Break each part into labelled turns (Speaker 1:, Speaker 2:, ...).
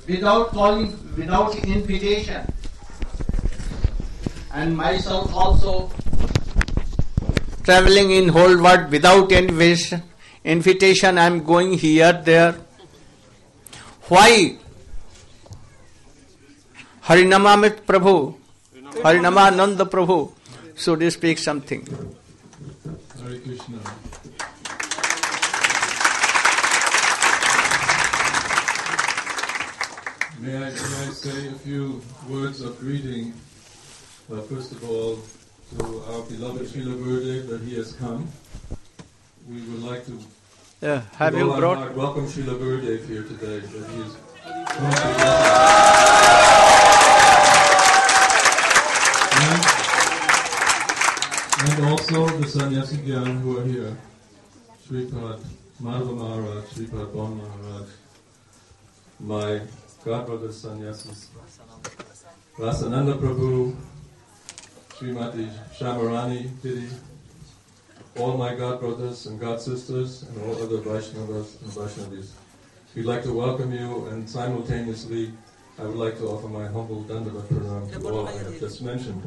Speaker 1: without calling, without invitation. And myself also traveling in whole world without invitation. I am going here, there. Why? Harinamamit Prabhu, Harinamananda Prabhu should speak something.
Speaker 2: Hare Krishna. May I say a few words of greeting, first of all, to our beloved Srila Gurudev that he has come. We would like to
Speaker 1: have you brought?
Speaker 2: Welcome Srila Gurudev here today. That he is and also the Sannyasi Gyan who are here. Sripad Madhava Maharaj, Sripad Bon Maharaj, my godbrother Sannyasis, Rasananda Prabhu, Srimati Shamarani Piri, all my godbrothers and godsisters, and all other Vaishnavas and Vaishnavis. We'd like to welcome you, and simultaneously I would like to offer my humble Dandavat Pranam to all I have just mentioned.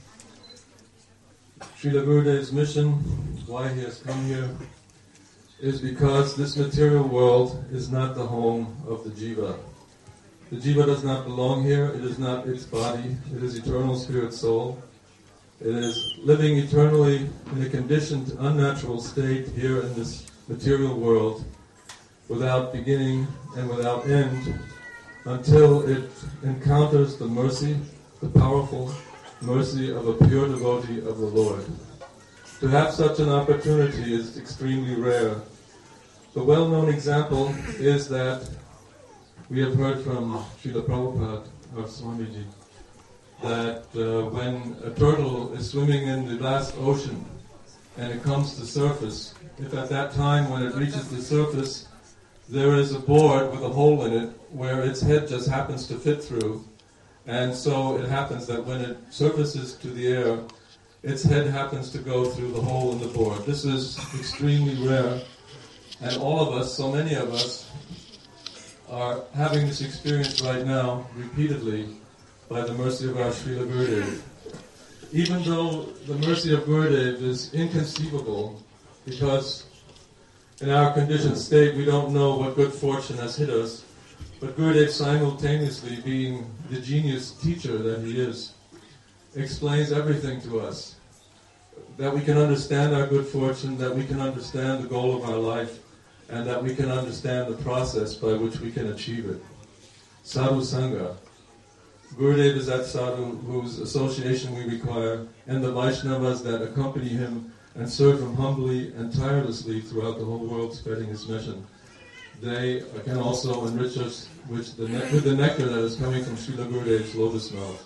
Speaker 2: Srila Gurudev's mission, why he has come here, is because this material world is not the home of the jiva. The jiva does not belong here, it is not its body, it is eternal spirit soul. It is living eternally in a conditioned, unnatural state here in this material world, without beginning and without end, until it encounters the mercy, the powerful mercy of a pure devotee of the Lord. To have such an opportunity is extremely rare. The well-known example is that we have heard from Srila Prabhupada, our Swamiji, that when a turtle is swimming in the vast ocean and it comes to surface, if at that time when it reaches the surface there is a board with a hole in it where its head just happens to fit through, and so it happens that when it surfaces to the air, its head happens to go through the hole in the board. This is extremely rare, and all of us, so many of us, are having this experience right now repeatedly by the mercy of our Srila Gurudev. Even though the mercy of Gurudev is inconceivable, because in our conditioned state we don't know what good fortune has hit us, but Gurudev, simultaneously being the genius teacher that he is, explains everything to us, that we can understand our good fortune, that we can understand the goal of our life, and that we can understand the process by which we can achieve it. Sadhu Sangha. Gurudev is that sadhu whose association we require, and the Vaishnavas that accompany him and serve him humbly and tirelessly throughout the whole world, spreading his mission. They can also enrich us with the nectar that is coming from Srila Gurudev's lotus mouth.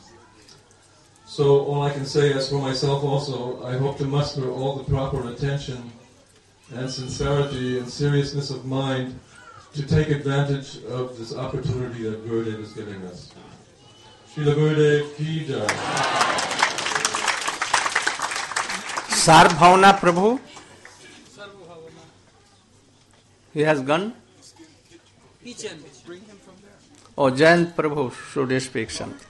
Speaker 2: So all I can say, as for myself also, I hope to muster all the proper attention and sincerity and seriousness of mind to take advantage of this opportunity that Gurudev is giving us. Srila Gurudev ki jai.
Speaker 1: Sarvbhavana Prabhu. He has gone. Oh, Jayant Prabhu should speak something.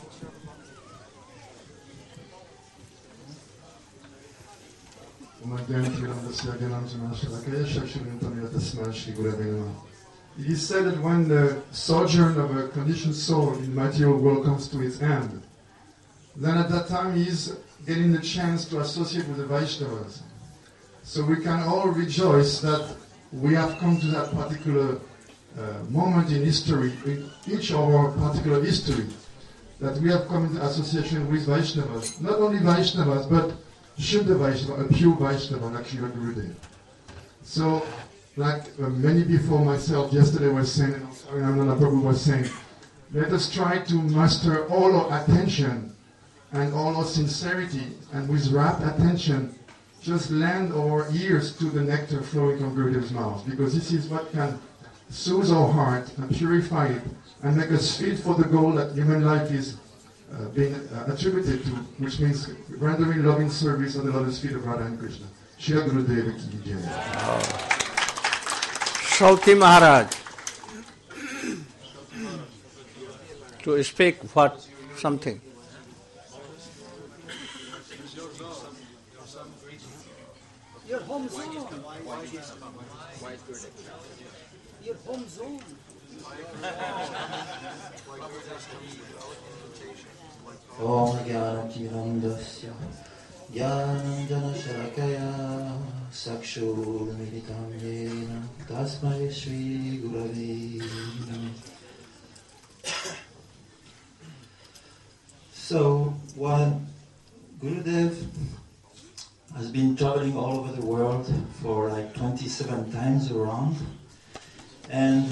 Speaker 3: It is said that when the sojourn of a conditioned soul in the material world comes to its end, then at that time he is getting the chance to associate with the Vaishnavas. So we can all rejoice that we have come to that particular moment in history, in each of our particular history, that we have come into association with Vaishnavas. Not only Vaishnavas, but Shuddha Vaishnava, a pure Vaishnava, like Srila Gurudev. So, like many before myself yesterday was saying, and also Nanda Prabhu was saying, let us try to master all our attention and all our sincerity, and with rapt attention, just lend our ears to the nectar flowing from Gurudev's mouth, because this is what can soothe our heart and purify it and make us fit for the goal that human life is being attributed to, which means rendering loving service on the lotus feet of Radha and Krishna. Shri Gurudev ki jai.
Speaker 1: Shauti Maharaj. to speak what something.
Speaker 4: Your home zone. Your home zone.
Speaker 5: Om Jnanatimirandasya Jnananjanashalakaya Sakshurmilitam Yena Tasmai Shri Gurave Namaha. So, while Gurudev has been traveling all over the world for like 27 times around, and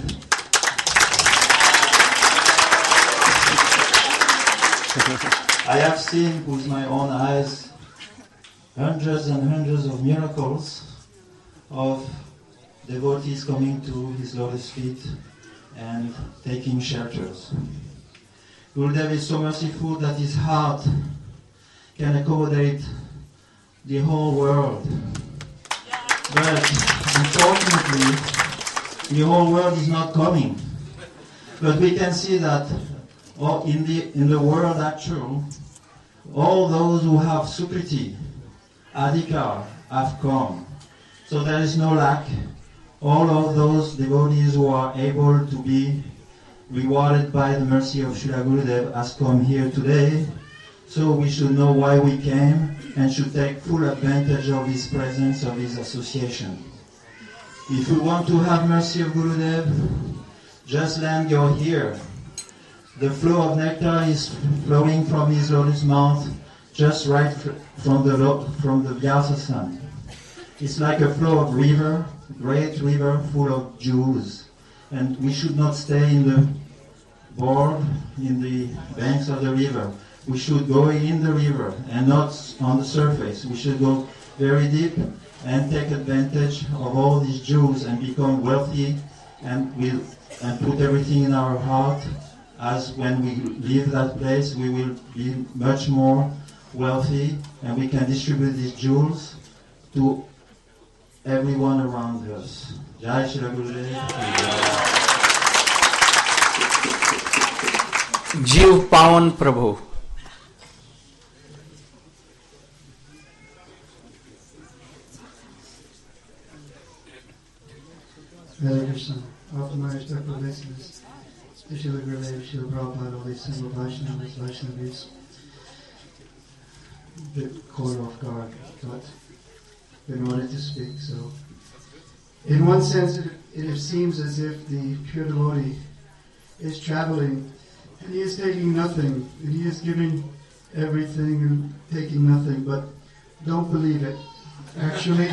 Speaker 5: I have seen with my own eyes hundreds and hundreds of miracles of devotees coming to his lotus feet and taking shelters. Gurudev is so merciful that his heart can accommodate the whole world. But unfortunately, the whole world is not coming. But we can see that in the world actual, all those who have Sukriti, Adhikar, have come. So there is no lack. All of those devotees who are able to be rewarded by the mercy of Srila Gurudev has come here today. So we should know why we came and should take full advantage of his presence, of his association. If we want to have mercy of Gurudev, just land your here. The flow of nectar is flowing from his lotus mouth, just right from the Vyasa sun. It's like a flow of river, great river full of jewels. And we should not stay in the board, in the banks of the river. We should go in the river and not on the surface. We should go very deep and take advantage of all these jewels and become wealthy and put everything in our heart. As when we leave that place, we will be much more wealthy and we can distribute these jewels to everyone around us. Jai Shri Gurudev.
Speaker 1: Jiv Pawan Prabhu.
Speaker 6: Hare Krishna. Often my respectful listeners, Srila Gurudev, Srila Prabhupada, all these single Vaishnavas, Vaishnavis, a bit caught off guard, but in order to speak. So, in one sense, it seems as if the pure devotee is traveling and he is taking nothing, and he is giving everything and taking nothing, but don't believe it. Actually,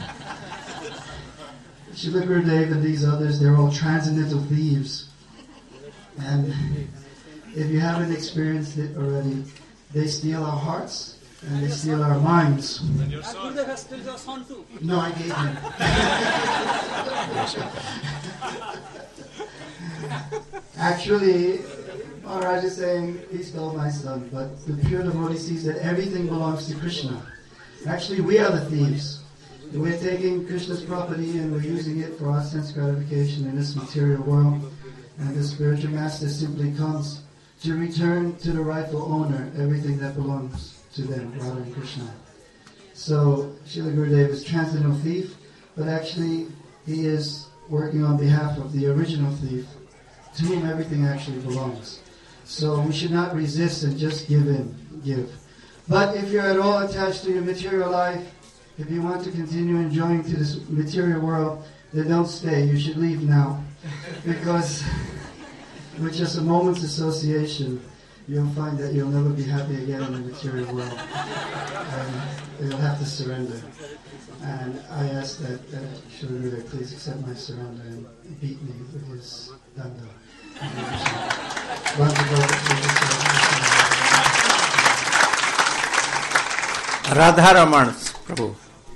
Speaker 6: Srila Gurudev and these others, they're all transcendental thieves. And if you haven't experienced it already, they steal our hearts and they steal our minds.
Speaker 4: And your son? Gurudev has still your son too.
Speaker 6: No, I gave him. Actually, Maharaj is saying he stole my son, but the pure devotee sees that everything belongs to Krishna. Actually, we are the thieves. We're taking Krishna's property and we're using it for our sense gratification in this material world. And the spiritual master simply comes to return to the rightful owner everything that belongs to them, Radha and Krishna. So, Srila Gurudev is transcendental thief, but actually he is working on behalf of the original thief, to whom everything actually belongs. So we should not resist and just give in, give. But if you're at all attached to your material life, if you want to continue enjoying to this material world, then don't stay. You should leave now. Because with just a moment's association, you'll find that you'll never be happy again in the material world. And you'll have to surrender. And I ask that Srila Gurudev please accept my surrender and beat me with his danda.
Speaker 1: Radha Raman Prabhu.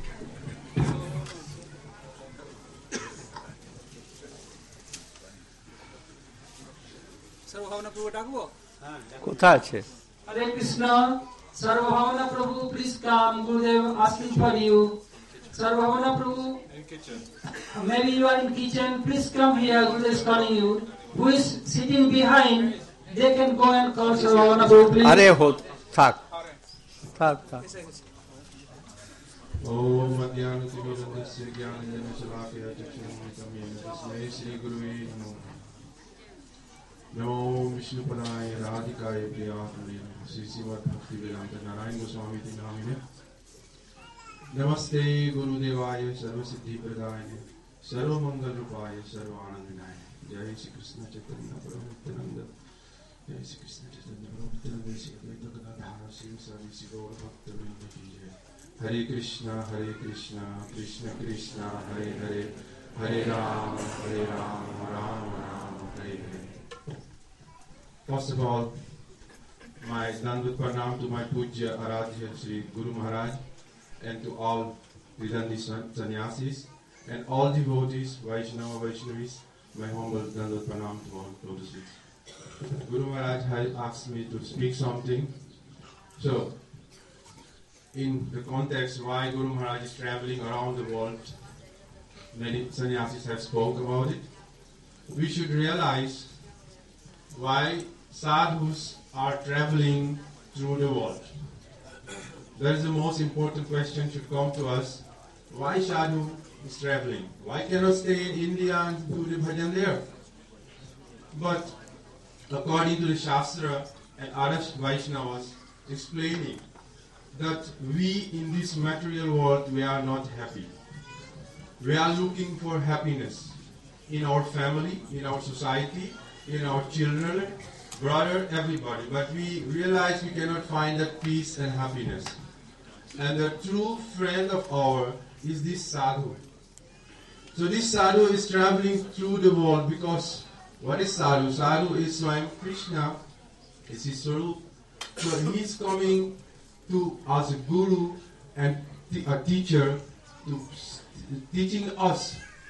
Speaker 1: কোথা আছে?
Speaker 7: Hare Krishna, Sarvabhavana Prabhu, please come. Gurudev asking for you. Sarvabhavana Prabhu,
Speaker 2: In kitchen.
Speaker 7: maybe you are in kitchen. Please come here. Gurudev is calling you. Who is sitting behind? they can go and call Sarvabhauma Prabhu, please.
Speaker 1: अरे हो थाक
Speaker 2: ओम अज्ञानतिमिरन्धस्य ज्ञानञ्जनशलाकया चक्षुरुन्मिलितं येन तस्मै श्रीगुरुवे नमः। नमो विष्णुपदाय राधिकाय प्रियात्मने श्री श्रीमद्भक्तिवेदान्त नारायण गोस्वामी इति नामिने। नमस्ते गुरुदेवाय सर्वसिद्धिप्रदायिने सर्वमङ्गलरूपाय सर्वानन्दनाय। जय श्री कृष्ण चैतन्य प्रभु नित्यानंद। जय श्री कृष्ण चैतन्य प्रभु नित्यानंद श्री अद्वैत गदाधर शिवसादि श्री गौर भक्तवृंद की जय। हरे कृष्णा कृष्ण कृष्ण हरे हरे, हरे Ram Ram Ram Hare Hare. First of all, my Dandut Pranam to my Pujya Aradhya Sri Guru Maharaj and to all Vedandi Sannyasis and all devotees, Vaishnava Vaishnavis, my humble Dandut Pranam to all lotuses. Guru Maharaj has asked me to speak something. So, in the context why Guru Maharaj is traveling around the world, many sannyasis have spoke about it. We should realize why sadhus are traveling through the world. That is the most important question should come to us. Why sadhu is traveling? Why cannot stay in India and do the bhajan there? But according to the Shastra and other Vaishnavas explaining that we in this material world, we are not happy. We are looking for happiness in our family, in our society, in our children, brother, everybody. But we realize we cannot find that peace and happiness. And the true friend of ours is this sadhu. So this sadhu is traveling through the world because what is sadhu? Sadhu is Swayam Krishna, is his Swarup. So he is coming to as a guru and a teacher to teaching us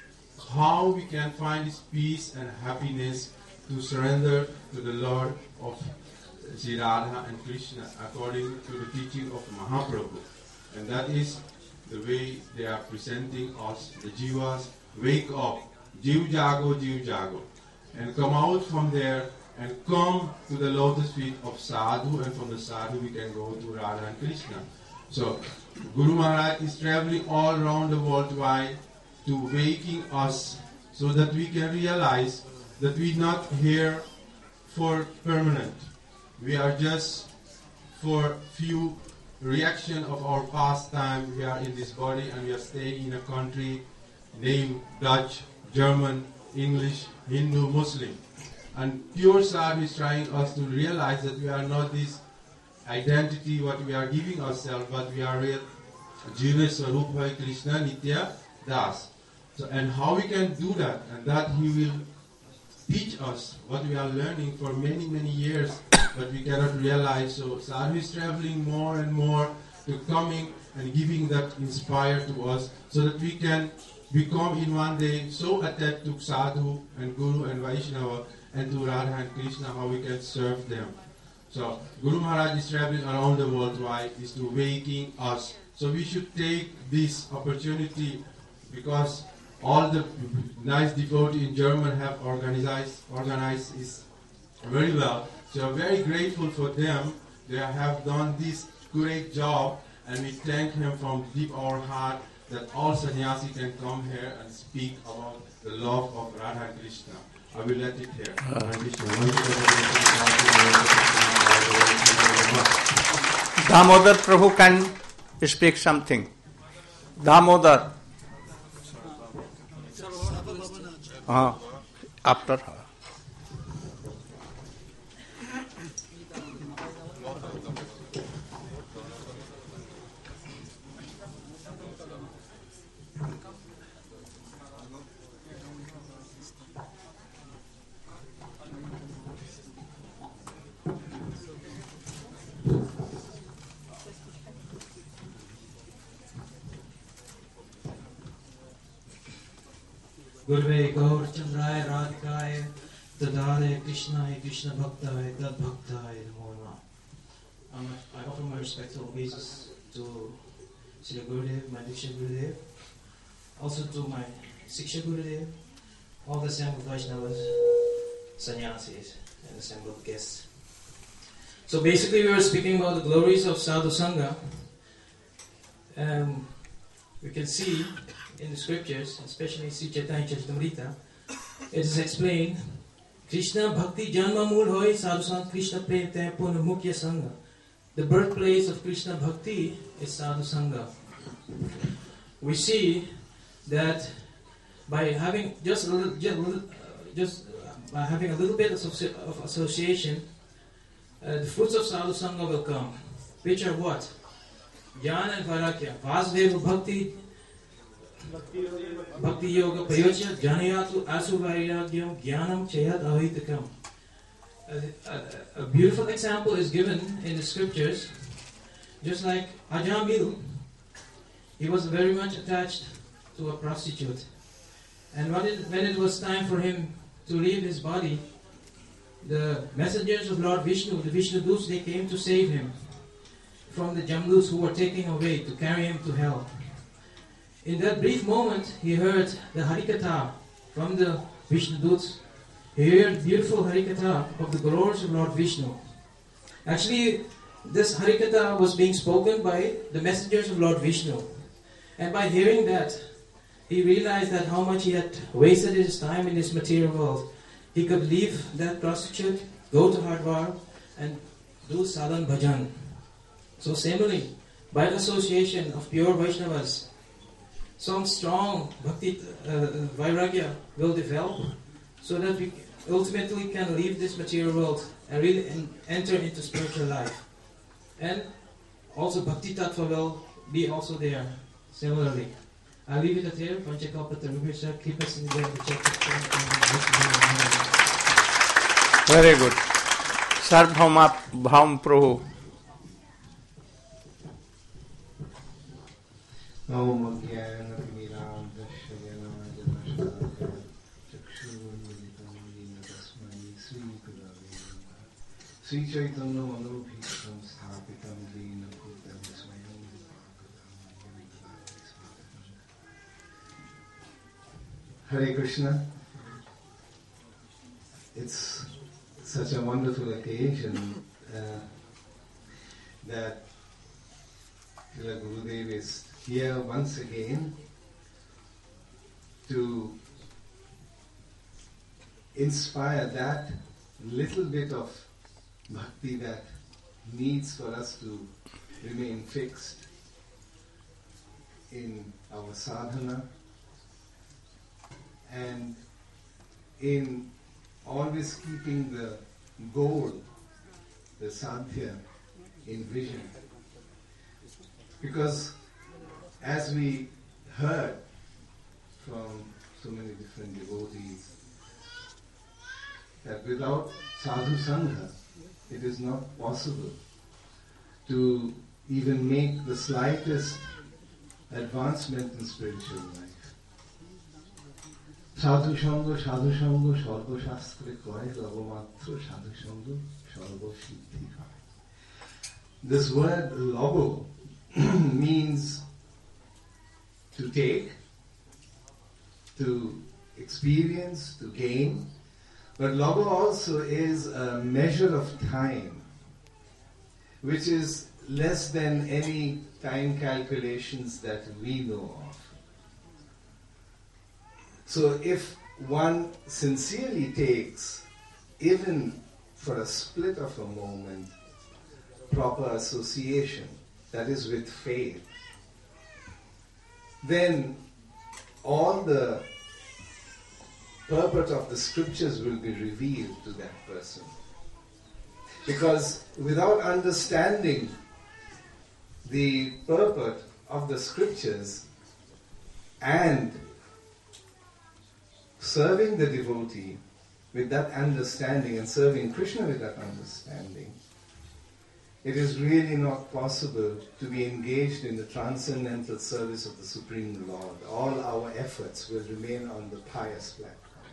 Speaker 2: how we can find this peace and happiness to surrender to the Lord of Sri Radha and Krishna according to the teaching of Mahaprabhu. And that is the way they are presenting us, the jivas, wake up, jiv jago, and come out from there and come to the lotus feet of sadhu, and from the sadhu we can go to Radha and Krishna. So Guru Maharaj is traveling all around the world. Why? To waking us so that we can realize that we are not here for permanent. We are just for few reaction of our past time. We are in this body and we are staying in a country named Dutch, German, English, Hindu, Muslim. And pure sadhu is trying us to realize that we are not this identity what we are giving ourselves, but we are real Jiva Swarupa Krishna Nitya Das. So, and how we can do that, and that he will teach us what we are learning for many, many years, but we cannot realize. So sadhu is traveling more and more to coming and giving that inspire to us so that we can become in one day so attached to sadhu and guru and Vaishnava and to Radha and Krishna, how we can serve them. So Guru Maharaj is traveling around the world. Why? Is to waking us. So we should take this opportunity because all the nice devotees in Germany have organized this very well. So we are very grateful for them. They have done this great job, and we thank him from deep our heart that all sannyasi can come here and speak about the love of Radha and Krishna. I will let it here.
Speaker 1: Damodar Prabhu can speak something. Damodar. After her.
Speaker 8: Gurve Gaur Chandraya Radhikaya Tadare Krishna Bhaktaye Tad Bhaktaye Namo Namah. I offer my respectful obeisances to Sri Gurudev, my Diksha Gurudev, also to my Siksha Gurudev, all the Sangha Vaishnavas, Sannyasis. and assembled guests. So basically we were speaking about the glories of Sadhu Sangha. We can see in the scriptures, especially Sri Chaitanya Charitamrita, it is explained, Krishna Bhakti Janma Mool Hoy Sadhu Sant Krishna Prem Te Puna Mukhya Sangha. The birthplace of Krishna Bhakti is Sadhu Sangha. We see that by having by having a little bit of association, the fruits of Sadhu Sangha will come. Which are what? Jnana and Vairagya. Vasudeva Bhakti Yoga Prayojya Janayatu Asu Vairagyam Jnanam Chayat Avitakam. A beautiful example is given in the scriptures, just like Ajamil. He was very much attached to a prostitute. And when it was time for him to leave his body, the messengers of Lord Vishnu, the Vishnu Doots, they came to save him from the Jamdus who were taking away to carry him to hell. In that brief moment, he heard the Harikatha from the Vishnu Doots. He heard beautiful Harikatha of the glories of Lord Vishnu. Actually, this Harikatha was being spoken by the messengers of Lord Vishnu. And by hearing that, he realized that how much he had wasted his time in this material world. He could leave that prostitute, go to Hardwar, and do sadhan bhajan. So similarly, by the association of pure Vaishnavas, some strong bhakti vairagya will develop, so that we ultimately can leave this material world and really enter into spiritual life. And also bhakti tattva will be also there, similarly. I'll leave it at here. Keep us in the
Speaker 1: Very good. Sarvbhauma Bhaum Prabhu.
Speaker 9: Om Jnana Timiram Dashyana Janashakaya Chakshurvalitam Yena Tasmai Sri Gurave Namaha Sri Chaitanya Manobhishtam Sthapitam Dena Bhutam Swayam Hare Krishna. It's such a wonderful occasion that Srila Gurudev is here once again to inspire that little bit of bhakti that needs for us to remain fixed in our sadhana and in always keeping the goal, the sadhya, in vision. Because as we heard from so many different devotees, that without sadhu sangha, it is not possible to even make the slightest advancement in spiritual life. Sadhu Sangha, Sarva Shastra Koi, Lavamatra, Sadhu Sangha, Sarva Siddhi Koi. This word Lavo means to take, to experience, to gain. But Lavo also is a measure of time, which is less than any time calculations that we know of. So if one sincerely takes, even for a split of a moment, proper association, that is with faith, then all the purport of the scriptures will be revealed to that person. Because without understanding the purport of the scriptures and serving the devotee with that understanding and serving Krishna with that understanding, it is really not possible to be engaged in the transcendental service of the Supreme Lord. All our efforts will remain on the pious platform.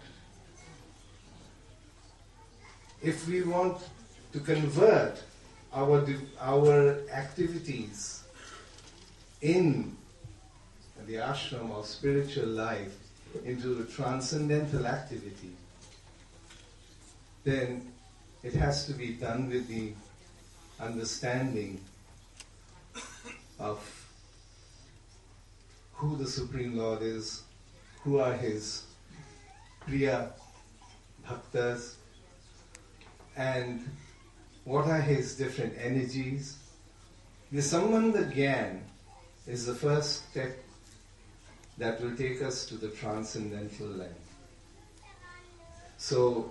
Speaker 9: If we want to convert our activities in the ashram or spiritual life into a transcendental activity, then it has to be done with the understanding of who the Supreme Lord is, who are His Priya Bhaktas, and what are His different energies. The Sambandha Gyan is the first step that will take us to the transcendental land. So,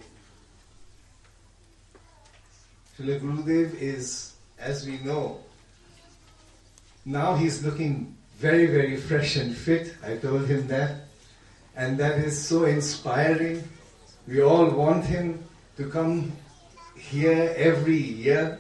Speaker 9: Srila Gurudev is, as we know, now he's looking very, very fresh and fit. I told him that. And that is so inspiring. We all want him to come here every year.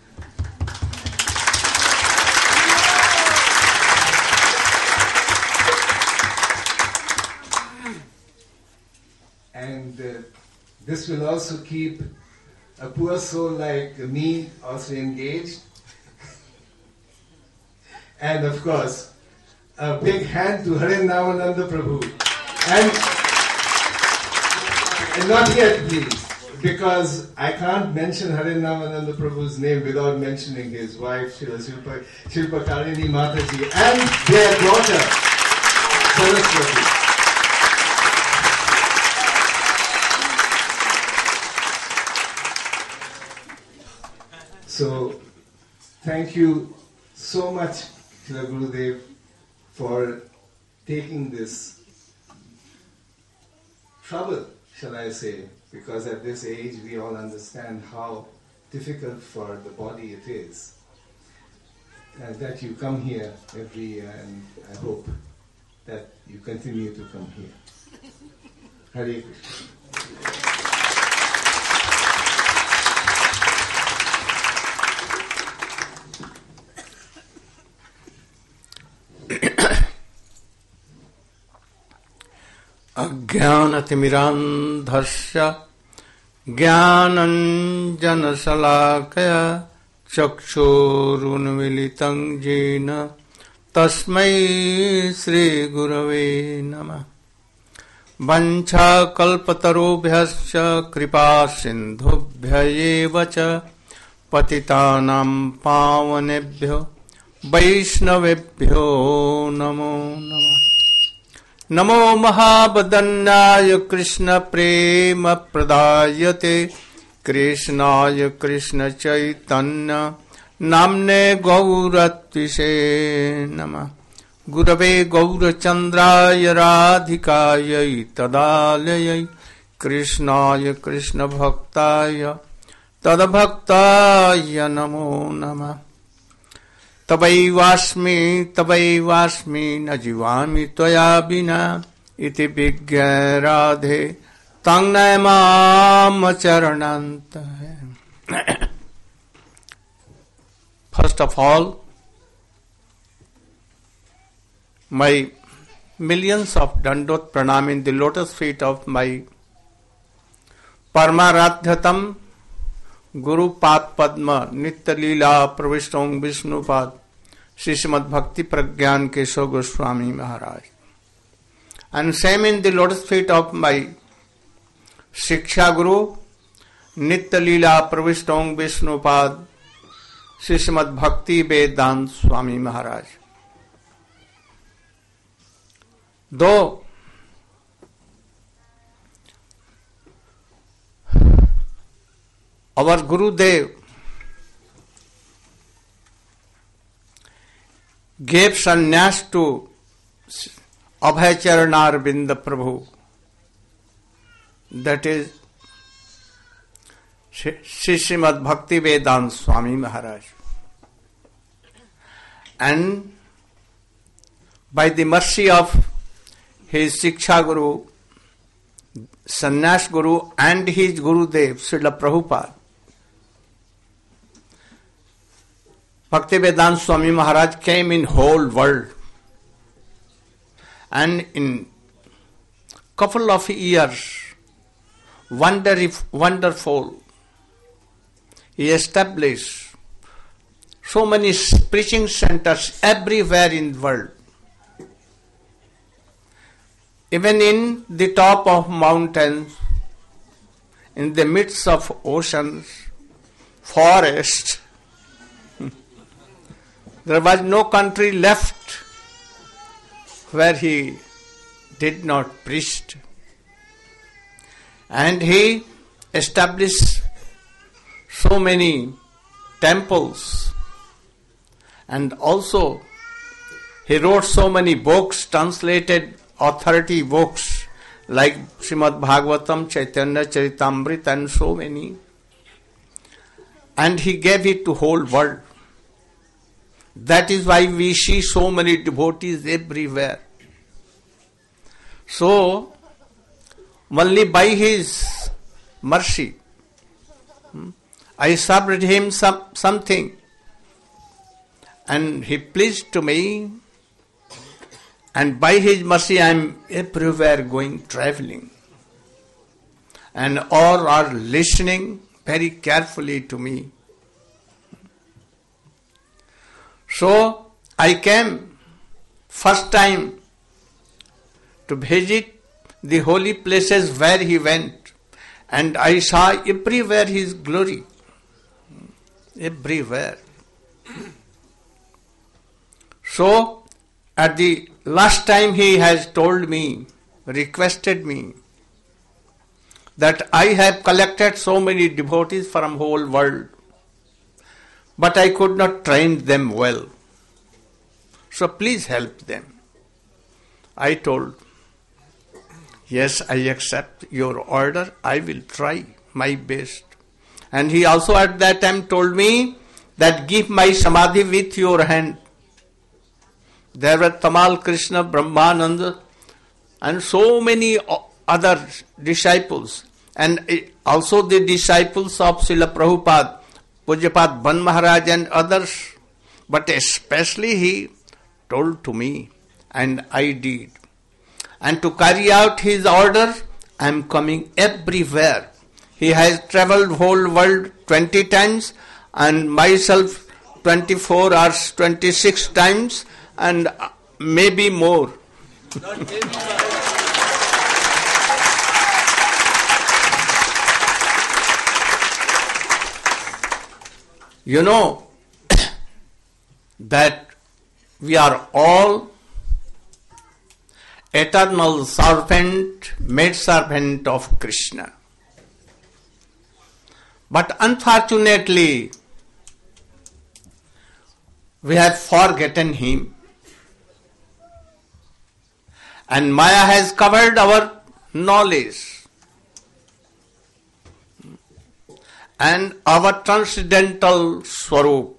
Speaker 9: And this will also keep a poor soul like me also engaged. And of course, a big hand to Harinnamananda Prabhu. And not yet, please, because I can't mention Harinnamananda Prabhu's name without mentioning his wife, Shilpa Karini Mataji, and their daughter, Saraswati. So, thank you so much, Srila Gurudev, for taking this trouble, shall I say, because at this age we all understand how difficult for the body it is. And that you come here every year, and I hope that you continue to come here. Hare Krishna.
Speaker 1: अज्ञानतिमिरान्धस्य ज्ञानञ्जनशलाकया चक्षुरुन्मीलितं येन तस्मै श्रीगुरवे नमः। वञ्चाकल्पतरुभ्यश्च कृपासिन्धुभ्य एव च पतितानां पावनेभ्यो वैष्णवेभ्यो नमो नमः। नमो महावदन्याय कृष्ण प्रेम प्रदायते कृष्णाय कृष्ण चैतन्य नाम्ने गौरत्विषे नमः। गुरवे गौरचन्द्राय राधिकायै तदालयै कृष्णाय कृष्ण भक्ताय तद्भक्ताय नमो नमः। तवैवास्मि न जीवामि त्वया विना इति विज्ञाय राधे तं नयमाम चरणान्तः। First of all, my millions of dandot pranam in the lotus feet of my Paramaradhyatam Guru Pad Padma Nitya Leela Pravishtam Vishnupad Shri Srimad Bhakti Pragyan Keshav Goswami Maharaj, and same in the lotus feet of my Shiksha Guru Nitya Leela Pravishtam Vishnupad Shri Srimad Bhakti Vedant Swami Maharaj. Though our Gurudev gave sannyas to Abhayacharana Prabhu, that is Shri Srimad Bhakti Vedant Swami Maharaj, and by the mercy of his Shiksha Guru, Sannyas Guru, and his Gurudev Srila Prabhupada, Bhaktivedanta Swami Maharaj came in whole world, and in couple of years, wonderful, he established so many preaching centers everywhere in the world. Even in the top of mountains, in the midst of oceans, forest. There was no country left where he did not preach. And he established so many temples, and also he wrote so many books, translated authority books like Srimad Bhagavatam, Chaitanya Charitamrita, and so many. And he gave it to whole world. That is why we see so many devotees everywhere. So, only by his mercy, I served him something, and he pleased to me, and by his mercy I am everywhere going, traveling, and all are listening very carefully to me. So I came first time to visit the holy places where he went, and I saw everywhere his glory. Everywhere. So, at the last time he has told me, requested me, that I have collected so many devotees from whole world, but I could not train them well. So please help them. I told, yes, I accept your order. I will try my best. And he also at that time told me that give my samadhi with your hand. There were Tamal Krishna, Brahmananda, and so many other disciples, and also the disciples of Srila Prabhupada, Pujapad Ban Maharaj and others. But especially he told to me, and I did. And to carry out his order, I am coming everywhere. He has travelled whole world 20 times, and myself 24 or 26 times, and maybe more. You know that we are all eternal servant, maid servant of Krishna. But unfortunately, we have forgotten him. And Maya has covered our knowledge. And our transcendental Swarup.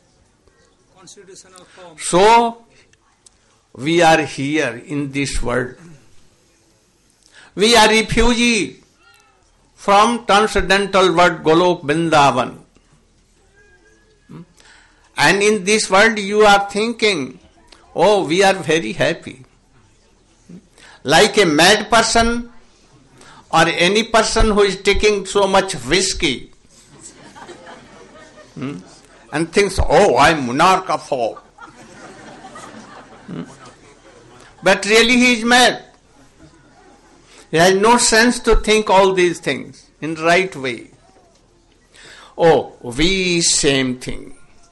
Speaker 1: So, we are here in this world. We are refugees from transcendental world Golok Vrindavan. And in this world you are thinking, oh, we are very happy. Like a mad person or any person who is taking so much whiskey and thinks, oh, I am monarch of all. But really he is mad. He has no sense to think all these things in right way. Oh, we same thing.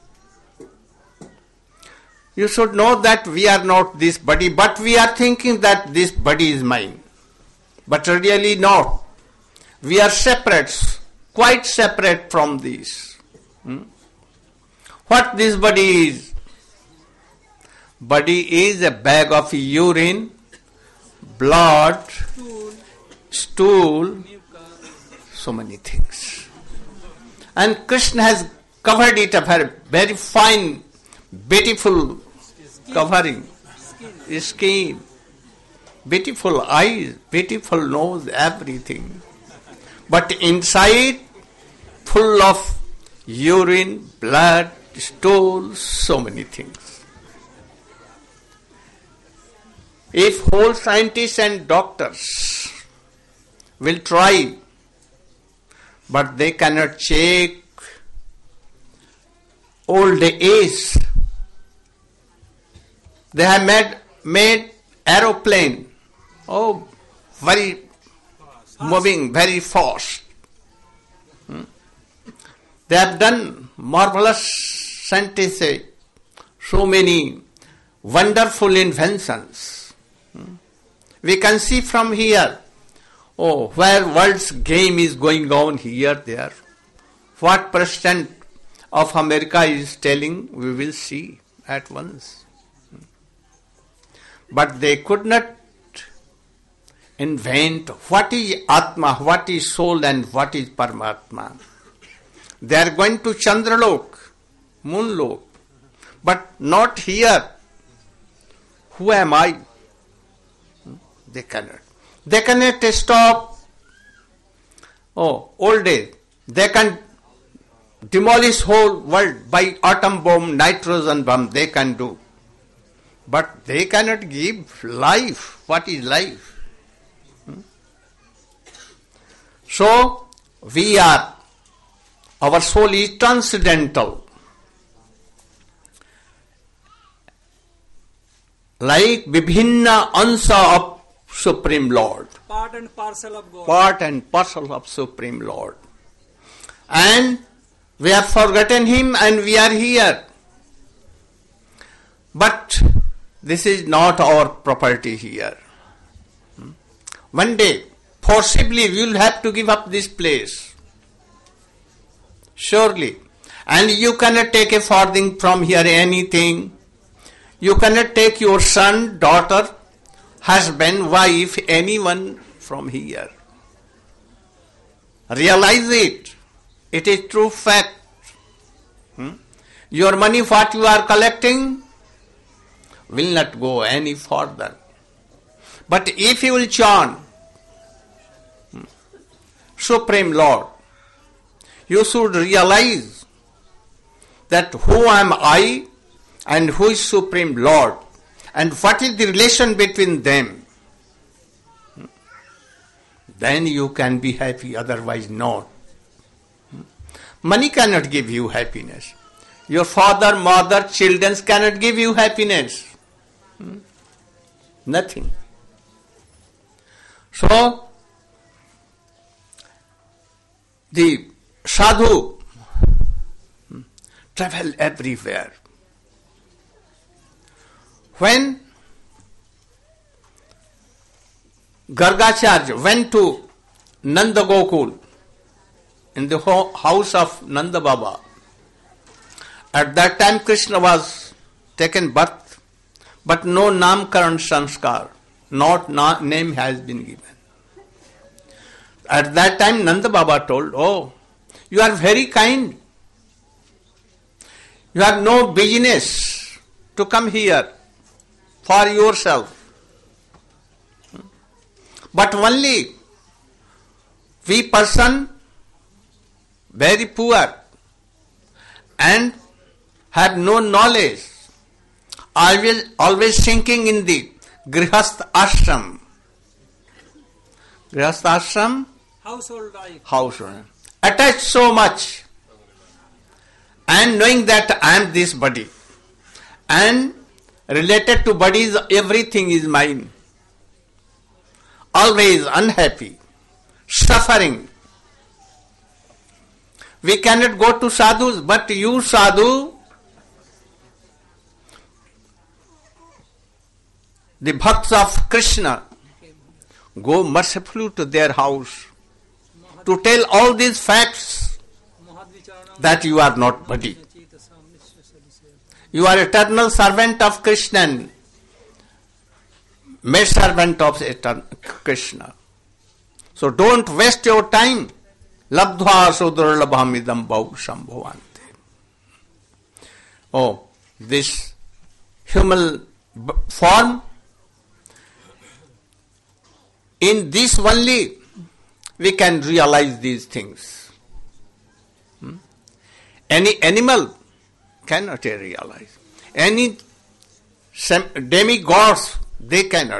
Speaker 1: You should know that we are not this body, but we are thinking that this body is mine. But really not. We are separate, quite separate from this. What this body is? Body is a bag of urine, blood, stool, so many things. And Krishna has covered it up very, very fine, beautiful covering, skin, beautiful eyes, beautiful nose, everything. But inside, full of urine, blood, stool, so many things. If whole scientists and doctors will try, but they cannot check old age. They have made aeroplane, very moving very fast. They have done marvelous scientists, so many wonderful inventions. We can see from here, where world's game is going on here, there. What President of America is telling, we will see at once. But they could not invent what is Atma, what is soul and what is Paramatma. They are going to Chandralok, Moonlok, but not here. Who am I? They cannot. They cannot stop old age. They can demolish whole world by atom bomb, nitrogen bomb. They can do. But they cannot give life. What is life? So, our soul is transcendental. Like Vibhinna Ansa of Supreme Lord.
Speaker 4: Part and parcel of God.
Speaker 1: Part and parcel of Supreme Lord. And we have forgotten Him and we are here. But this is not our property here. One day, possibly we will have to give up this place. Surely. And you cannot take a farthing from here, anything. You cannot take your son, daughter, husband, wife, anyone from here. Realize it. It is true fact. Your money, what you are collecting, will not go any further. But if you will chant Supreme Lord, you should realize that who am I and who is Supreme Lord and what is the relation between them. Then you can be happy, otherwise not. Money cannot give you happiness. Your father, mother, children cannot give you happiness. Nothing. So, the sadhu travel everywhere. When Gargacharya went to Nanda Gokul in the house of Nanda Baba, at that time Krishna was taken birth, but no Namkaran Sanskar, not name has been given. At that time Nanda Baba told, you are very kind. You have no business to come here for yourself. But only we person very poor and have no knowledge, always thinking in the Grihastha Ashram. Grihastha Ashram?
Speaker 4: Household life.
Speaker 1: Household. Attached so much and knowing that I am this body and related to bodies, everything is mine. Always unhappy, suffering. We cannot go to sadhus, but you sadhu, the bhakts of Krishna, go mercifully to their house to tell all these facts that you are not body. You are eternal servant of Krishna, maid servant of Krishna. So don't waste your time. Labdhva sudurlabham idam bhau sambhavante. This human form, in this only we can realize these things. Any animal cannot realize. Any demigods, they cannot.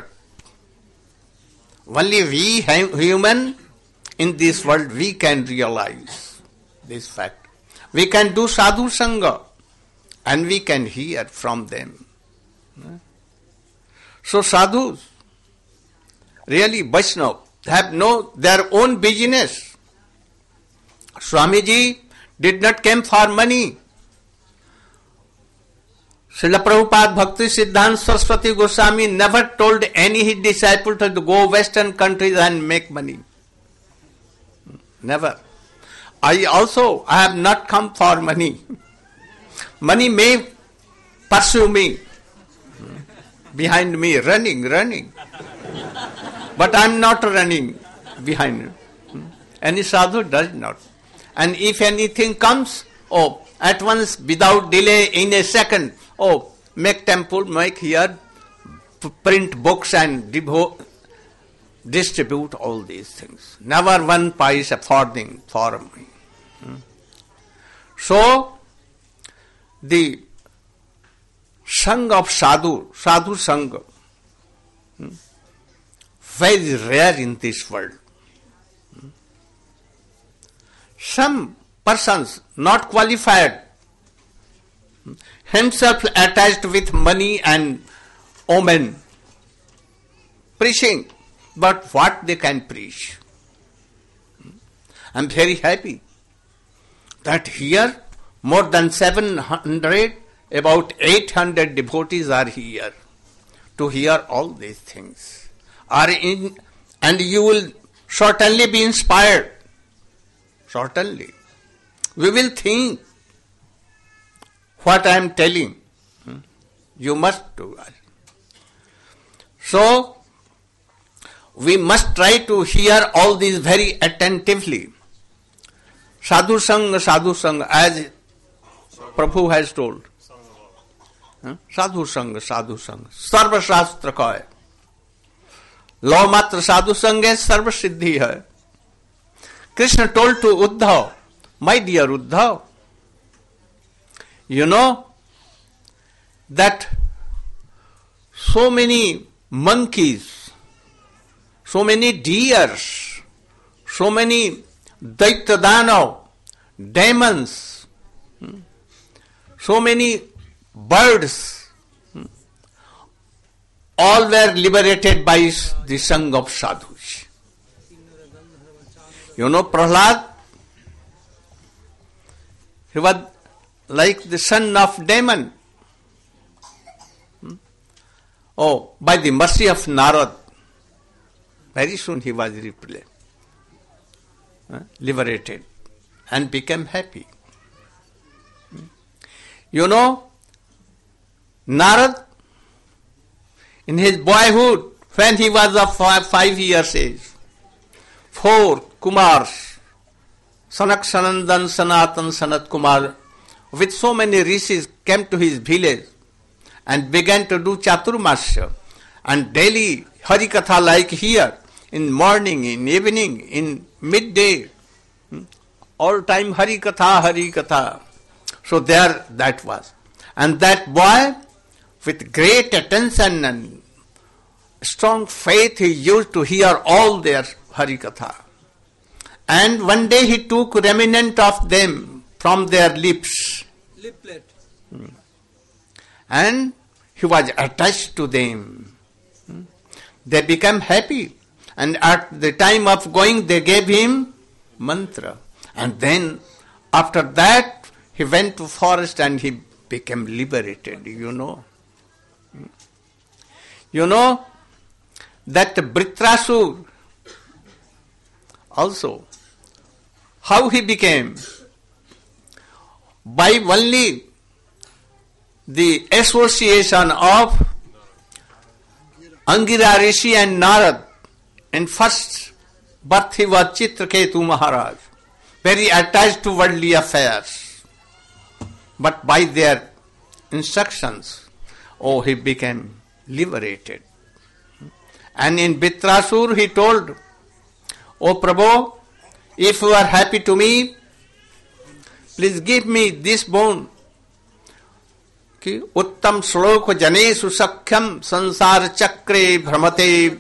Speaker 1: Only we human in this world, we can realize this fact. We can do sadhu sangha and we can hear from them. So sadhus, really Vaishnava, have their own business. Swamiji did not come for money. Srila Prabhupada Bhakti Siddhanta Saraswati Goswami never told any his disciple to go Western countries and make money. Never. I have not come for money. Money may pursue me, behind me, running. But I am not running behind. Any sadhu does not. And if anything comes, at once, without delay, in a second, make temple, make here, print books and distribute all these things. Never one pice affording for me. So, the Sangha of sadhu Sangha, very rare in this world. Some persons not qualified, himself attached with money and omen, preaching, but what they can preach. I am very happy that here more than 700, about 800 devotees are here to hear all these things. And you will certainly be inspired. Certainly. We will think what I am telling. You must do it. So, we must try to hear all these very attentively. Sadhu Sangha, as Prabhu has told. Sadhu Sangha. Sarva Shastra ka hai. Law matra sadhu sangha sarva siddhi hai. Krishna told to Uddhav, my dear Uddhav, you know that so many monkeys, so many deers, so many Daitya-Danav, demons, so many birds, all were liberated by the Sangha of sadhus. You know Prahlad? He was like the son of demon. By the mercy of Narad, very soon he was liberated and became happy. You know, Narad, in his boyhood, when he was of 5 years age, 4 Kumars, Sanak Sanandan Sanatan Sanat Kumar, with so many rishis came to his village and began to do Chaturmasya and daily Harikatha like here, in morning, in evening, in midday, all time Harikatha. So there that was. And that boy, with great attention and strong faith, he used to hear all their Harikatha. And one day he took remnant of them from their lips.
Speaker 4: Liplet.
Speaker 1: And he was attached to them. They became happy. And at the time of going, they gave him mantra. And then, after that, he went to forest and he became liberated, you know. You know that Vritrasur also, how he became? By only the association of Angira Rishi and Narad. In first birth he was Chitraketu Maharaj, very attached to worldly affairs. But by their instructions, he became liberated. And in Vritrasur he told, O Prabhu, if you are happy to me, please give me this bone. Uttam shlok janesu sakhyam sansar chakre bhramate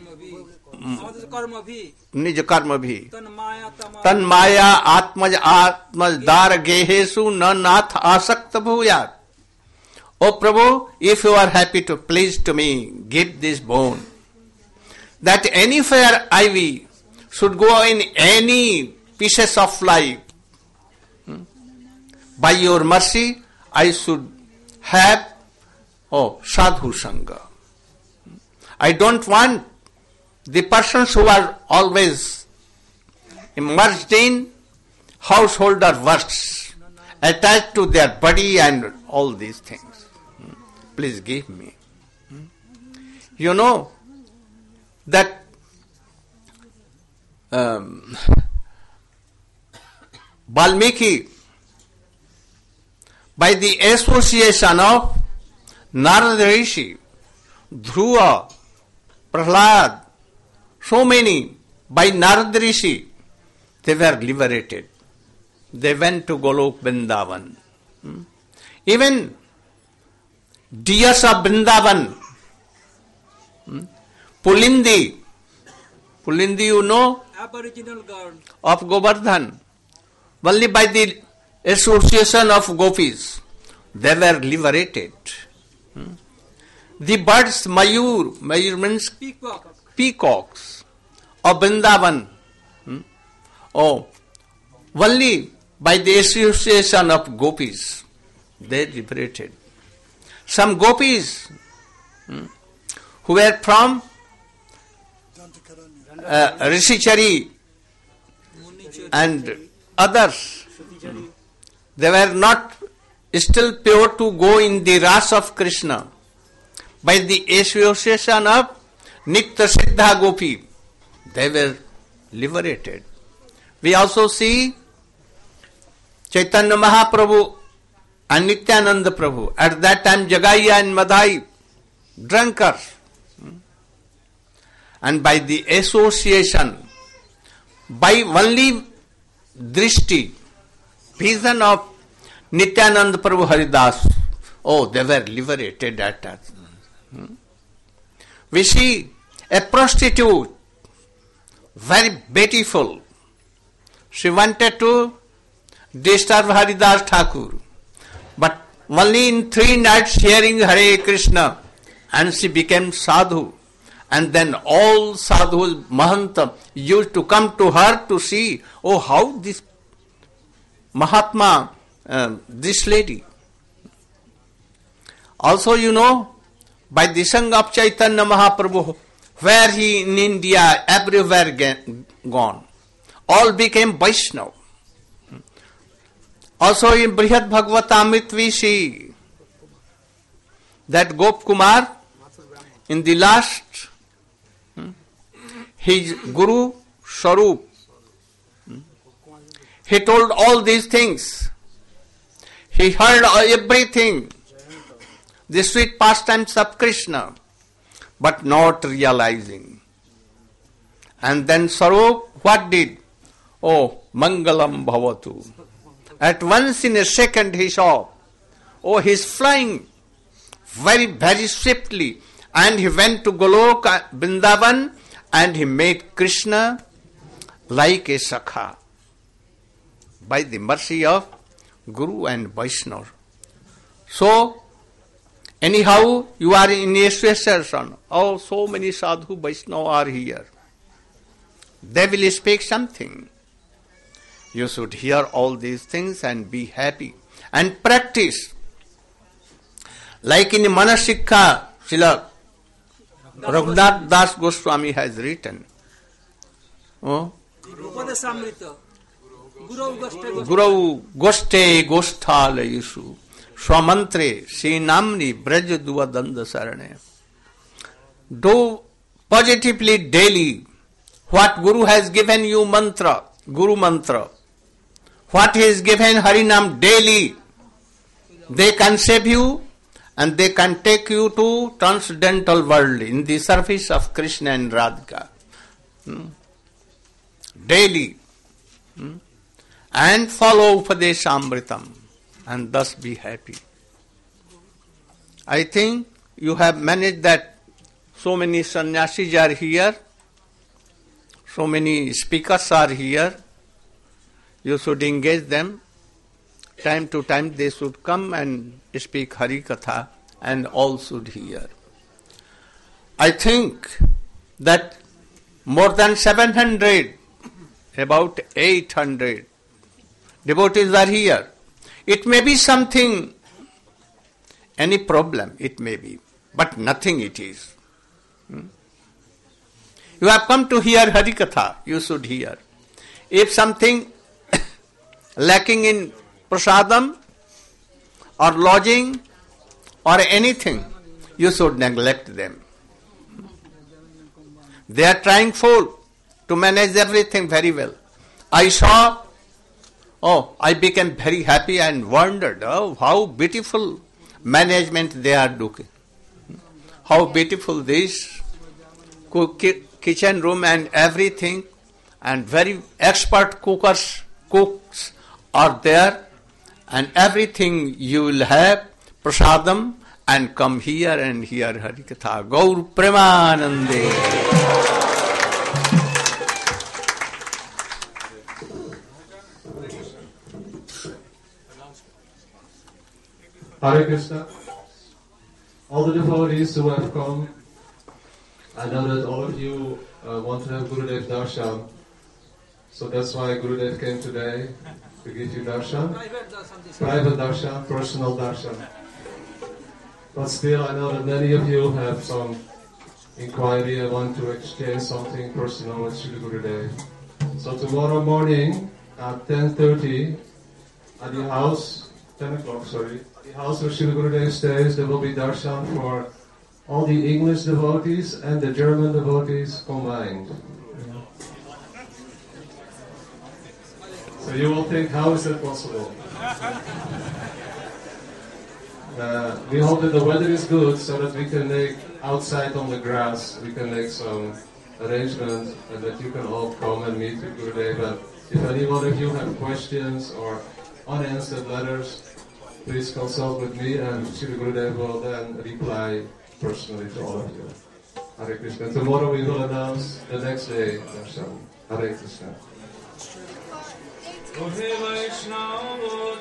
Speaker 1: nij karma bhi tan maya atmaj dar gehesu na nath asakta bhuyat. O Prabhu, if you are happy to please to me, give this bone. That any fair ivy should go in any pieces of life, by your mercy, I should have sadhu sangha. I don't want the persons who are always immersed in householder works, attached to their body and all these things. Please give me. You know that Valmiki, by the association of Narada Rishi, Dhruva, Prahlad, so many, by Narada Rishi, they were liberated. They went to Golok Vrindavan. Even deers of Vrindavan, Pulindi, you know,
Speaker 4: Aboriginal girl
Speaker 1: of Govardhan, only by the association of gopis, they were liberated. The birds, Mayur means peacocks of Vrindavan, only by the association of gopis, they liberated. Some gopis who were from Rishichari and others, they were not still pure to go in the ras of Krishna. By the association of Nitya Siddha Gopi, they were liberated. We also see Chaitanya Mahaprabhu and Nityananda Prabhu. At that time, Jagaiya and Madhai, drunkards. And by the association, by only drishti, vision of Nityananda Prabhu Haridas, they were liberated at that. We see a prostitute, very beautiful. She wanted to disturb Haridas Thakur, but only in 3 nights hearing Hare Krishna, and she became sadhu. And then all sadhus, Mahanta, used to come to her to see, how this Mahatma, this lady. Also, you know, by the Sangha of Chaitanya Mahaprabhu, where he in India, everywhere gone, all became Vaishnava. Also in Brihad Bhagavatamrit we see that Gop Kumar, in the last, his Guru Swarup, he told all these things. He heard everything, the sweet pastimes of Krishna, but not realizing. And then Swarup, what did? Mangalam Bhavatu. At once in a second he saw, he's flying very, very swiftly. And he went to Golok Vrindavan and he made Krishna like a Sakha by the mercy of Guru and Vaishnava. So, anyhow, you are in association. So many sadhu Vaishnava are here. They will speak something. You should hear all these things and be happy. And practice. Like in Manasikha, Srila Raghunath Das Goswami has written. Guru Goste Gosthalayisu Swamantre Srinamni Braj Duva Danda Sarane. Do positively daily what Guru has given you mantra, Guru mantra. What he has given Harinam daily, they can save you and they can take you to transcendental world in the service of Krishna and Radhika. Daily. And follow Upadeshamritam and thus be happy. I think you have managed that so many sannyasis are here, so many speakers are here. You should engage them. Time to time they should come and speak Hari Katha and all should hear. I think that more than 700, about 800 devotees are here. It may be something, any problem it may be, but nothing it is. You have come to hear Harikatha, you should hear. If something lacking in prasadam or lodging or anything, you should neglect them. They are trying to manage everything very well. I saw, I became very happy and wondered, how beautiful management they are doing. How beautiful this kitchen room and everything, and very expert cooks are there, and everything you will have, prasadam, and come here and hear Harikatha. Gaur Premanande.
Speaker 2: Hare Krishna. All the devotees who have come, I know that all of you want to have Gurudev Darshan, so that's why Gurudev came today to give you darshan. Private darshan, personal darshan. But still, I know that many of you have some inquiry and want to exchange something personal with Srila Gurudev. So tomorrow morning at 10:30 at the house, 10 o'clock, sorry, the house where Srila Gurudev stays, there will be darshan for all the English devotees and the German devotees combined. So you will think, how is that possible? We hope that the weather is good so that we can make outside on the grass, we can make some arrangements and that you can all come and meet with Gurudev. And if any one of you have questions or unanswered letters, please consult with me and Srila Gurudev will then reply personally to all of you. Hare Krishna. Tomorrow we will announce the next day. Hare Krishna.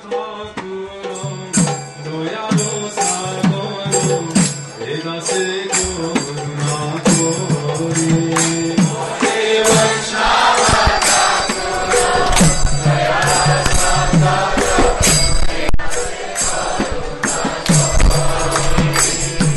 Speaker 2: Vaishnava Thakuram Doyalo Sagoram Vedase